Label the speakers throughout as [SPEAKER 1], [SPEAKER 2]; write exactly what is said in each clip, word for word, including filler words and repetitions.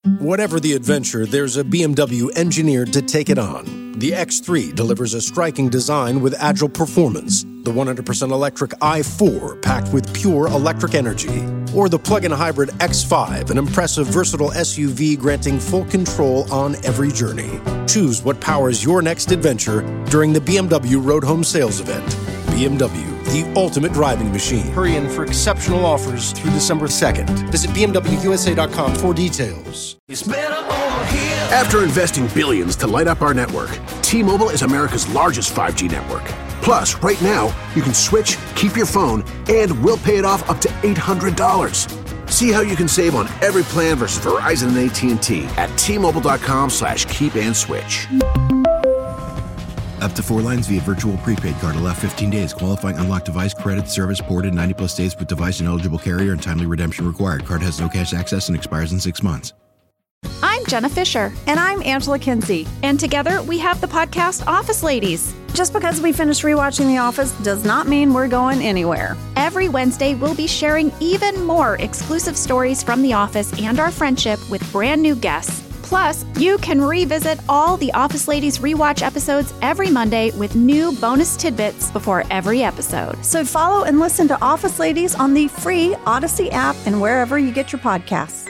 [SPEAKER 1] Whatever the adventure, there's a B M W engineered to take it on. The X three delivers a striking design with agile performance. The one hundred percent electric i four packed with pure electric energy. Or the plug-in hybrid X five, an impressive versatile S U V granting full control on every journey. Choose what powers your next adventure during the B M W Road Home Sales Event. B M W, the ultimate driving machine. Hurry in for exceptional offers through December second. Visit B M W U S A dot com for details.
[SPEAKER 2] It's better over here.
[SPEAKER 3] After investing billions to light up our network, T-Mobile is America's largest five G network. Plus, right now, you can switch, keep your phone, and we'll pay it off up to eight hundred dollars. See how you can save on every plan versus Verizon and A T and T at T-Mobile.com slash keep and switch.
[SPEAKER 4] Up to four lines via virtual prepaid card. Allow fifteen days. Qualifying unlocked device credit service ported ninety plus days with device and eligible carrier and timely redemption required. Card has no cash access and expires in six months.
[SPEAKER 5] I'm Jenna Fisher.
[SPEAKER 6] And I'm Angela Kinsey.
[SPEAKER 5] And together we have the podcast Office Ladies.
[SPEAKER 6] Just because we finished rewatching The Office does not mean we're going anywhere.
[SPEAKER 5] Every Wednesday, we'll be sharing even more exclusive stories from The Office and our friendship with brand new guests. Plus, you can revisit all the Office Ladies rewatch episodes every Monday with new bonus tidbits before every episode.
[SPEAKER 6] So follow and listen to Office Ladies on the free Odyssey app and wherever you get your podcasts.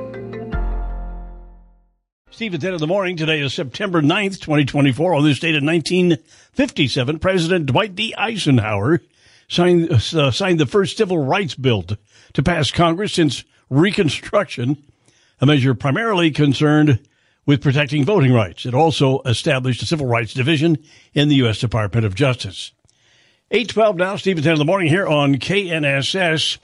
[SPEAKER 7] Steve at ten in the morning. Today is September ninth, twenty twenty-four. On this date in nineteen fifty-seven, President Dwight D. Eisenhower signed, uh, signed the first civil rights bill to, to pass Congress since Reconstruction, a measure primarily concerned with protecting voting rights. It also established a civil rights division in the U S Department of Justice. eight twelve now, Steve at ten in the morning here on K N S S.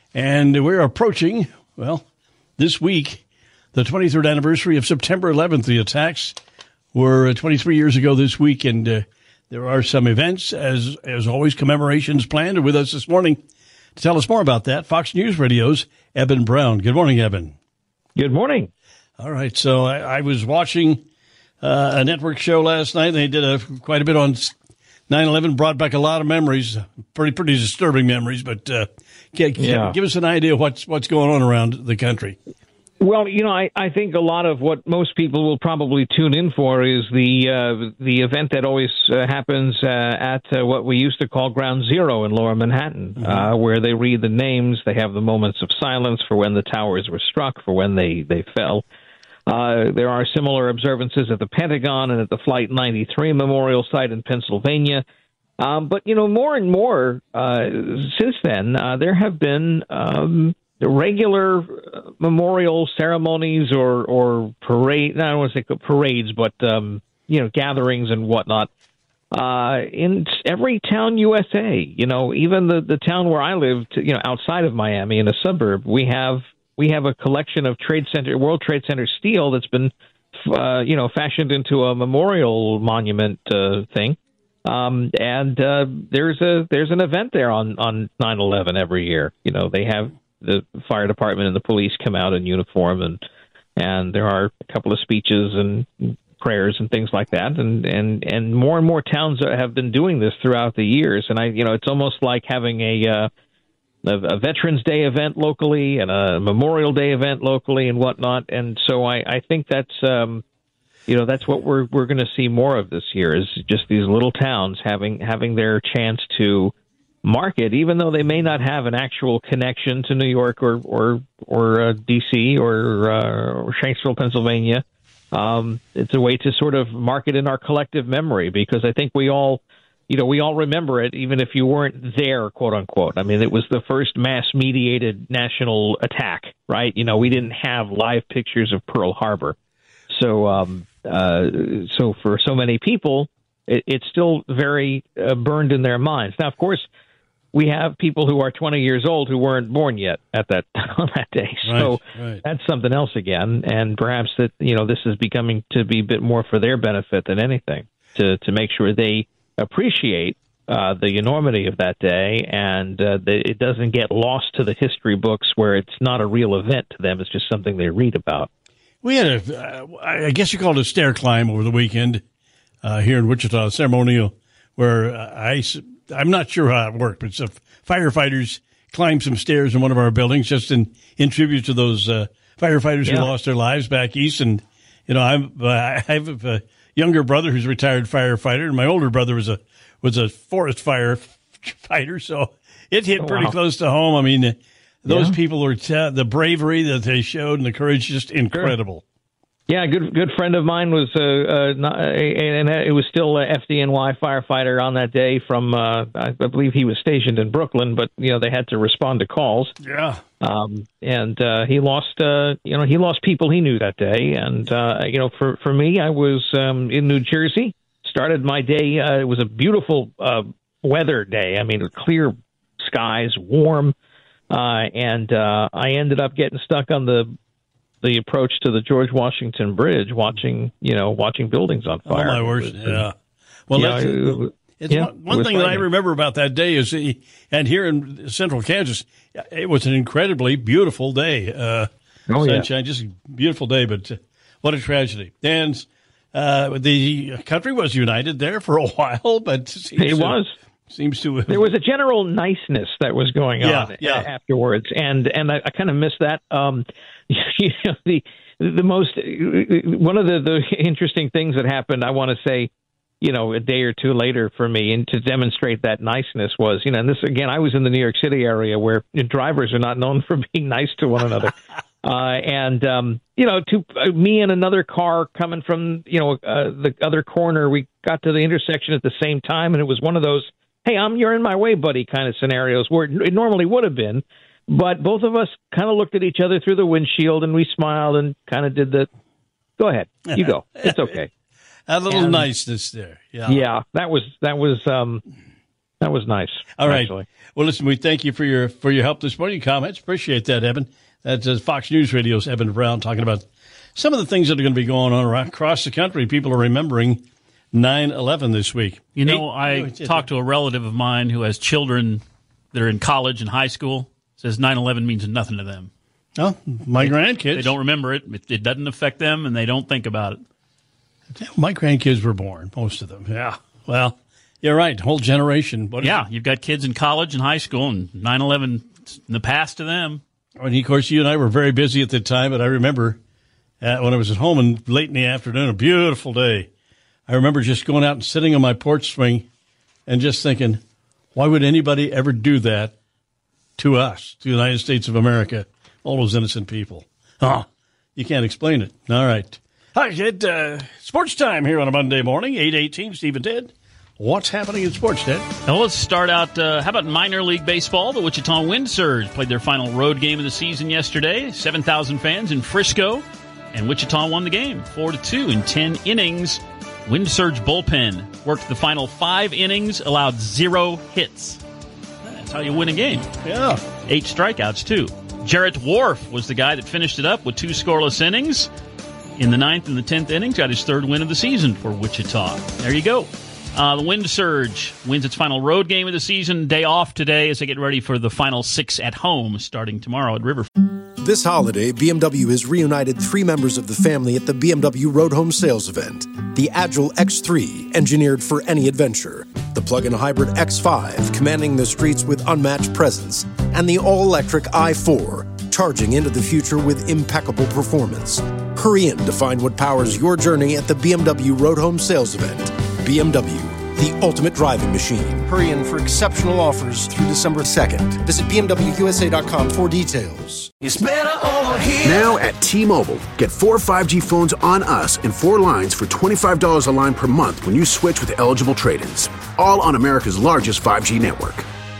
[SPEAKER 7] And we're approaching, well, this week, the twenty-third anniversary of September eleventh. The attacks were twenty-three years ago this week, and uh, there are some events, as as always, commemorations planned. And with us this morning to tell us more about that, Fox News Radio's Eben Brown. Good morning, Eben.
[SPEAKER 8] Good morning.
[SPEAKER 7] All right, so I, I was watching uh, a network show last night. They did a, quite a bit on nine eleven, brought back a lot of memories, pretty pretty disturbing memories, but uh, can, can
[SPEAKER 8] yeah.
[SPEAKER 7] give us an idea of what's, what's going on around the country.
[SPEAKER 8] Well, you know, I, I think a lot of what most people will probably tune in for is the uh, the event that always uh, happens uh, at uh, what we used to call Ground Zero in Lower Manhattan, mm-hmm. uh, where they read the names, they have the moments of silence for when the towers were struck, for when they, they fell. Uh, there are similar observances at the Pentagon and at the Flight ninety-three Memorial Site in Pennsylvania. Um, but, you know, more and more uh, since then, uh, there have been um, regular memorial ceremonies or, or parade, I don't want to say parades, but, um, you know, gatherings and whatnot uh, in every town U S A. You know, even the, the town where I lived, you know, outside of Miami in a suburb, we have we have a collection of Trade Center, World Trade Center steel that's been, uh, you know, fashioned into a memorial monument uh, thing. Um, and uh, there's a there's an event there on, on nine eleven every year. You know, they have the fire department and the police come out in uniform, and and there are a couple of speeches and prayers and things like that. And, and, and more and more towns have been doing this throughout the years. And I, you know, it's almost like having a, uh, a, a Veterans Day event locally and a Memorial Day event locally and whatnot. And so I, I think that's, um, you know, that's what we're we're going to see more of this year, is just these little towns having having their chance to market, even though they may not have an actual connection to New York or or or uh, D C or, uh, or Shanksville, Pennsylvania. Um, it's a way to sort of market in our collective memory, because I think we all, you know, we all remember it, even if you weren't there, quote unquote. I mean, it was the first mass mediated national attack, right? You know, we didn't have live pictures of Pearl Harbor. So, um, uh, so for so many people, it, it's still very uh, burned in their minds. Now, of course, we have people who are twenty years old who weren't born yet at that on that day. So
[SPEAKER 7] right, right.
[SPEAKER 8] That's something else again. And perhaps that, you know, this is becoming to be a bit more for their benefit than anything, to, to make sure they appreciate uh, the enormity of that day, and uh, that it doesn't get lost to the history books where it's not a real event to them. It's just something they read about.
[SPEAKER 7] We had a, uh, I guess you called it a stair climb over the weekend uh, here in Wichita, ceremonial, where uh, I, I'm not sure how it worked, but some firefighters climbed some stairs in one of our buildings just in, in tribute to those uh, firefighters
[SPEAKER 8] Yeah.
[SPEAKER 7] who lost their lives back east. And, you know, I'm, uh, I have a younger brother who's a retired firefighter, and my older brother was a was a forest fire fighter. So it hit
[SPEAKER 8] Oh,
[SPEAKER 7] pretty
[SPEAKER 8] wow.
[SPEAKER 7] close to home. I mean, those
[SPEAKER 8] Yeah.
[SPEAKER 7] people were, t- the bravery that they showed and the courage, just incredible.
[SPEAKER 8] Yeah, a good good friend of mine was, uh, uh, not, uh, and it was still a F D N Y firefighter on that day from, uh, I believe he was stationed in Brooklyn, but, you know, they had to respond to calls.
[SPEAKER 7] Yeah.
[SPEAKER 8] Um, and uh, he lost, uh, you know, he lost people he knew that day. And, uh, you know, for, for me, I was um, in New Jersey, started my day. Uh, it was a beautiful uh, weather day. I mean, clear skies, warm. Uh, and uh, I ended up getting stuck on the the approach to the George Washington Bridge, watching, you know, watching buildings on fire.
[SPEAKER 7] Oh, my word.
[SPEAKER 8] It was,
[SPEAKER 7] Yeah. Well,
[SPEAKER 8] yeah,
[SPEAKER 7] that's,
[SPEAKER 8] it-
[SPEAKER 7] it's
[SPEAKER 8] yeah,
[SPEAKER 7] one,
[SPEAKER 8] it
[SPEAKER 7] one
[SPEAKER 8] was
[SPEAKER 7] thing that I
[SPEAKER 8] frightening.
[SPEAKER 7] remember about that day is, the, and here in central Kansas, it was an incredibly beautiful day. Uh,
[SPEAKER 8] Oh, yeah.
[SPEAKER 7] sunshine, just a beautiful day, but uh, what a tragedy. And uh, the country was united there for a while, but seems
[SPEAKER 8] It
[SPEAKER 7] to-
[SPEAKER 8] was.
[SPEAKER 7] Seems to
[SPEAKER 8] There was a general niceness that was going
[SPEAKER 7] Yeah,
[SPEAKER 8] on
[SPEAKER 7] yeah.
[SPEAKER 8] afterwards, and and I, I kind of missed that. Um, you know, the the most one of the, the interesting things that happened, I want to say, you know, a day or two later for me, and to demonstrate that niceness was, you know, and this again, I was in the New York City area where drivers are not known for being nice to one another. Uh, and, um, you know, to uh, me and another car coming from, you know, uh, the other corner, we got to the intersection at the same time. And it was one of those, hey, I'm you're in my way, buddy, kind of scenarios where it normally would have been. But both of us kind of looked at each other through the windshield and we smiled and kind of did the, go ahead, you go. It's okay.
[SPEAKER 7] a little
[SPEAKER 8] and-
[SPEAKER 7] niceness there. Yeah.
[SPEAKER 8] Yeah, that was, that was, um, that was nice.
[SPEAKER 7] All right.
[SPEAKER 8] actually.
[SPEAKER 7] Well, listen, we thank you for your for your help this morning, comments. Appreciate that, Evan. That's uh, Fox News Radio's Evan Brown talking about some of the things that are going to be going on around, across the country. People are remembering nine eleven this week.
[SPEAKER 2] You know,
[SPEAKER 7] Eight-
[SPEAKER 2] I
[SPEAKER 7] oh,
[SPEAKER 2] talked to a relative of mine who has children that are in college and high school. Says nine eleven means nothing to them.
[SPEAKER 7] Oh, my grandkids.
[SPEAKER 2] They don't remember it. It, it doesn't affect them, and they don't think about it.
[SPEAKER 7] My grandkids were born, most of them. Yeah. Well, you're right. Whole generation. What is
[SPEAKER 2] Yeah,
[SPEAKER 7] it?
[SPEAKER 2] you've got kids in college and high school, and nine eleven in the past to them.
[SPEAKER 7] And of course, you and I were very busy at the time, but I remember uh, when I was at home and late in the afternoon, a beautiful day. I remember just going out and sitting on my porch swing and just thinking, why would anybody ever do that to us, to the United States of America, all those innocent people? Oh, you can't explain it. All right. Hi, Ted. Uh, sports time here on a Monday morning, eight eighteen, Steve and Ted. What's happening in sports, Ted?
[SPEAKER 2] Now let's start out. Uh, how about minor league baseball? The Wichita Wind Surge played their final road game of the season yesterday. seven thousand fans in Frisco, and Wichita won the game four to two in ten innings. Wind Surge bullpen worked the final five innings, allowed zero hits. That's how you win a game.
[SPEAKER 7] Yeah.
[SPEAKER 2] Eight strikeouts, too. Jarrett Wharf was the guy that finished it up with two scoreless innings. In the ninth and the tenth innings, got his third win of the season for Wichita. There you go. Uh, the Wind Surge wins its final road game of the season. Day off today as they get ready for the final six at home starting tomorrow at River.
[SPEAKER 1] This holiday, B M W has reunited three members of the family at the B M W Road Home Sales Event. The Agile X three, engineered for any adventure. The plug-in hybrid X five, commanding the streets with unmatched presence. And the all-electric i four, charging into the future with impeccable performance. Hurry in to find what powers your journey at the B M W Road Home Sales Event. B M W, the ultimate driving machine. Hurry in for exceptional offers through December second. Visit B M W U S A dot com for details.
[SPEAKER 3] It's better over here. Now at T-Mobile, get four five G phones on us and four lines for twenty-five dollars a line per month when you switch with eligible trade-ins. All on America's largest five G network.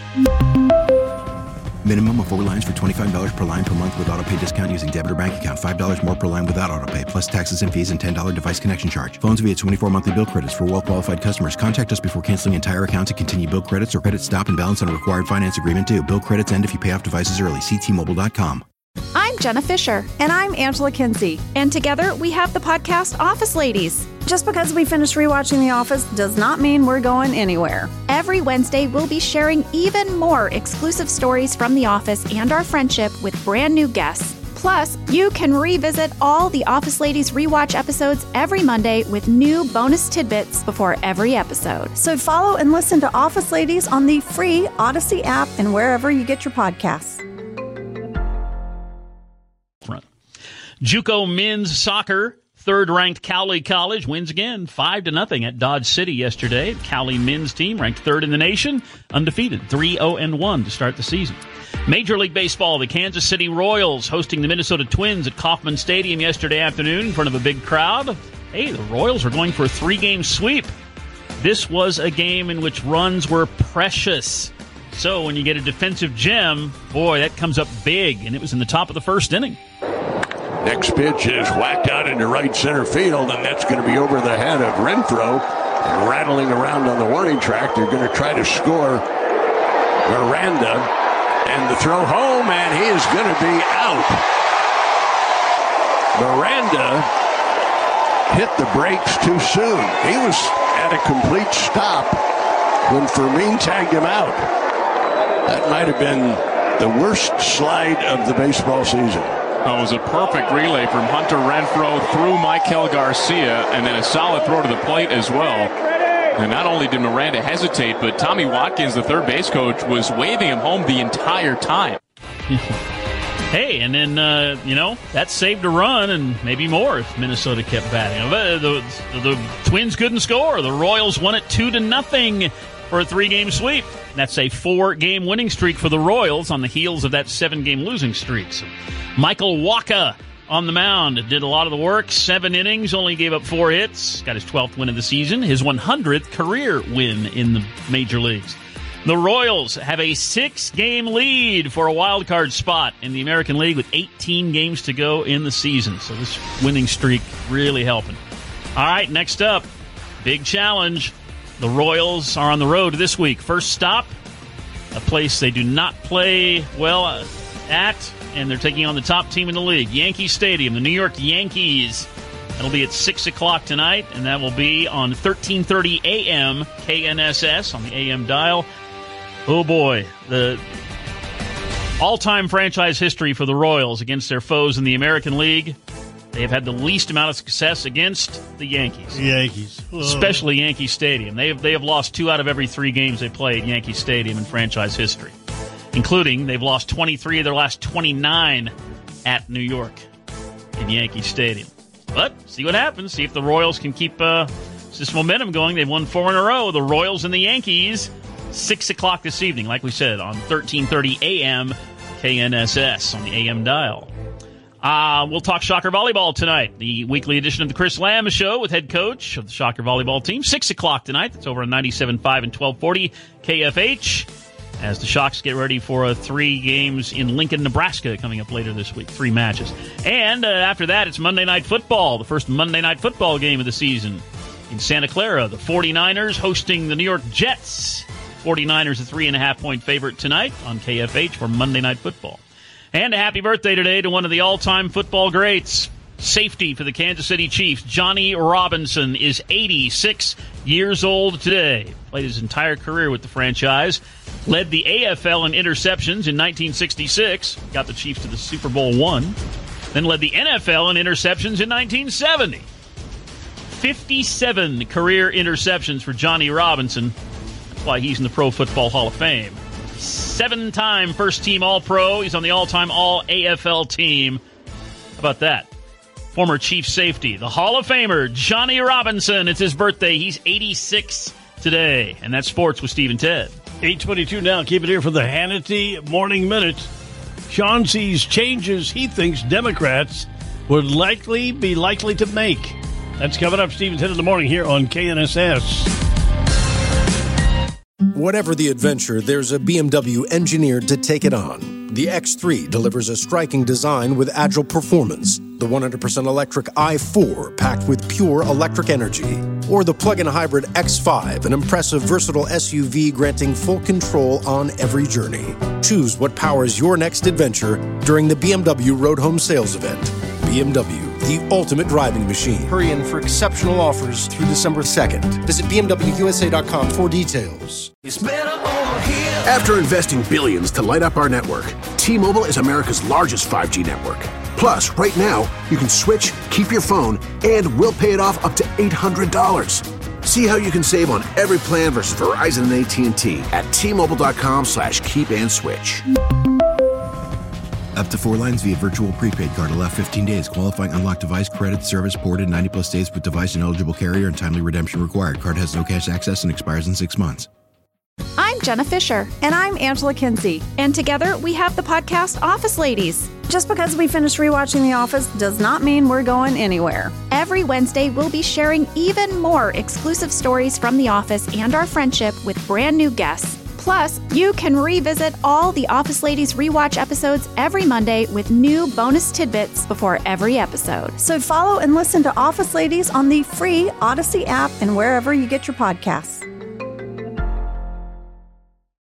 [SPEAKER 4] Minimum of four lines for twenty-five dollars per line per month with autopay discount using debit or bank account. five dollars more per line without autopay, plus taxes and fees and ten dollars device connection charge. Phones via twenty-four monthly bill credits for well-qualified customers. Contact us before canceling entire account to continue bill credits or credit stop and balance on a required finance agreement due. Bill credits end if you pay off devices early. See T Mobile dot com.
[SPEAKER 5] I'm Jenna Fisher,
[SPEAKER 6] And I'm Angela Kinsey.
[SPEAKER 5] and together we have the podcast Office Ladies.
[SPEAKER 6] Just because we finished rewatching The Office does not mean we're going anywhere.
[SPEAKER 5] Every Wednesday, we'll be sharing even more exclusive stories from The Office and our friendship with brand new guests. Plus, you can revisit all the Office Ladies rewatch episodes every Monday with new bonus tidbits before every episode.
[SPEAKER 6] So follow and listen to Office Ladies on the free Odyssey app and wherever you get your podcasts.
[SPEAKER 2] Front. JUCO men's soccer, third-ranked Cowley College wins again, five to nothing at Dodge City yesterday. Cowley men's team ranked third in the nation, undefeated, three oh and one to start the season. Major League Baseball, the Kansas City Royals hosting the Minnesota Twins at Kauffman Stadium yesterday afternoon in front of a big crowd. Hey, the Royals are going for a three-game sweep. This was a game in which runs were precious. So when you get a defensive gem, boy, that comes up big, and it was in the top of the first inning.
[SPEAKER 9] Next pitch is whacked out into right center field, and that's going to be over the head of Renfroe. And rattling around on the warning track, they're going to try to score Miranda. And the throw home, and he is going to be out. Miranda hit the brakes too soon. He was at a complete stop when Fermin tagged him out. That might have been the worst slide of the baseball season.
[SPEAKER 10] Oh, it was a perfect relay from Hunter Renfroe through Michael Garcia, and then a solid throw to the plate as well. And not only did Miranda hesitate, but Tommy Watkins, the third base coach, was waving him home the entire time.
[SPEAKER 2] Hey, and then, uh, you know, that saved a run and maybe more if Minnesota kept batting. The, the, the Twins couldn't score. The Royals won it two to nothing for a three-game sweep. That's a four-game winning streak for the Royals on the heels of that seven-game losing streak. So Michael Wacha on the mound did a lot of the work. Seven innings, only gave up four hits. Got his twelfth win of the season. His one hundredth career win in the major leagues. The Royals have a six-game lead for a wild card spot in the American League with eighteen games to go in the season. So this winning streak really helping. All right, next up, big challenge. The Royals are on the road this week. First stop, a place they do not play well at, and they're taking on the top team in the league, Yankee Stadium, the New York Yankees. That'll be at six o'clock tonight, and that will be on thirteen thirty a.m. K N S S on the A M dial. Oh, boy. The all-time franchise history for the Royals against their foes in the American League. They have had the least amount of success against the Yankees.
[SPEAKER 7] Yankees. Whoa.
[SPEAKER 2] Especially Yankee Stadium. They have, they have lost two out of every three games they play at Yankee Stadium in franchise history, including they've lost twenty-three of their last twenty-nine at New York in Yankee Stadium. But see what happens. See if the Royals can keep uh, this momentum going. They've won four in a row. The Royals and the Yankees, six o'clock this evening, like we said, on thirteen thirty a.m. K N S S on the A M dial. Uh, we'll talk Shocker Volleyball tonight. The weekly edition of the Chris Lamb Show with head coach of the Shocker Volleyball team. six o'clock tonight. That's over on ninety-seven point five and twelve forty K F H. As the Shocks get ready for uh, three games in Lincoln, Nebraska coming up later this week. Three matches. And uh, after that, it's Monday Night Football, the first Monday Night Football game of the season in Santa Clara. The forty-niners hosting the New York Jets. forty-niners a three and a half point favorite tonight on K F H for Monday Night Football. And a happy birthday today to one of the all-time football greats. Safety for the Kansas City Chiefs, Johnny Robinson, is eighty-six years old today. Played his entire career with the franchise. Led the A F L in interceptions in nineteen sixty-six. Got the Chiefs to the Super Bowl one. Then led the N F L in interceptions in nineteen seventy. fifty-seven career interceptions for Johnny Robinson. That's why he's in the Pro Football Hall of Fame. Seven-time first-team All-Pro. He's on the all-time All-A F L team. How about that? Former Chief safety, the Hall of Famer, Johnny Robinson. It's his birthday. He's eighty-six today. And that's Sports with Steve and Ted.
[SPEAKER 7] eight twenty-two now. Keep it here for the Hannity Morning Minute. Sean sees changes he thinks Democrats would likely be likely to make. That's coming up, Steve and Ted in the morning here on K N S S.
[SPEAKER 1] Whatever the adventure, there's a B M W engineered to take it on. The X three delivers a striking design with agile performance. The one hundred percent electric i four packed with pure electric energy. Or the plug-in hybrid X five, an impressive versatile S U V granting full control on every journey. Choose what powers your next adventure during the B M W Road Home Sales Event. B M W, the ultimate driving machine. Hurry in for exceptional offers through December second. Visit B M W U S A dot com for details.
[SPEAKER 3] It's better over here. After investing billions to light up our network, T-Mobile is America's largest five G network. Plus, right now, you can switch, keep your phone, and we'll pay it off up to eight hundred dollars. See how you can save on every plan versus Verizon and A T and T at T Mobile dot com slash keep and switch.
[SPEAKER 4] Up to four lines via virtual prepaid card. Allow fifteen days. Qualifying unlocked device credit service ported ninety plus days with device and eligible carrier and timely redemption required. Card has no cash access and expires in six months.
[SPEAKER 5] I'm Jenna Fisher.
[SPEAKER 6] And I'm Angela Kinsey.
[SPEAKER 5] And together we have the podcast Office Ladies.
[SPEAKER 6] Just because we finished rewatching The Office does not mean we're going anywhere.
[SPEAKER 5] Every Wednesday, we'll be sharing even more exclusive stories from The Office and our friendship with brand new guests. Plus, you can revisit all the Office Ladies rewatch episodes every Monday with new bonus tidbits before every episode.
[SPEAKER 6] So follow and listen to Office Ladies on the free Odyssey app and wherever you get your podcasts.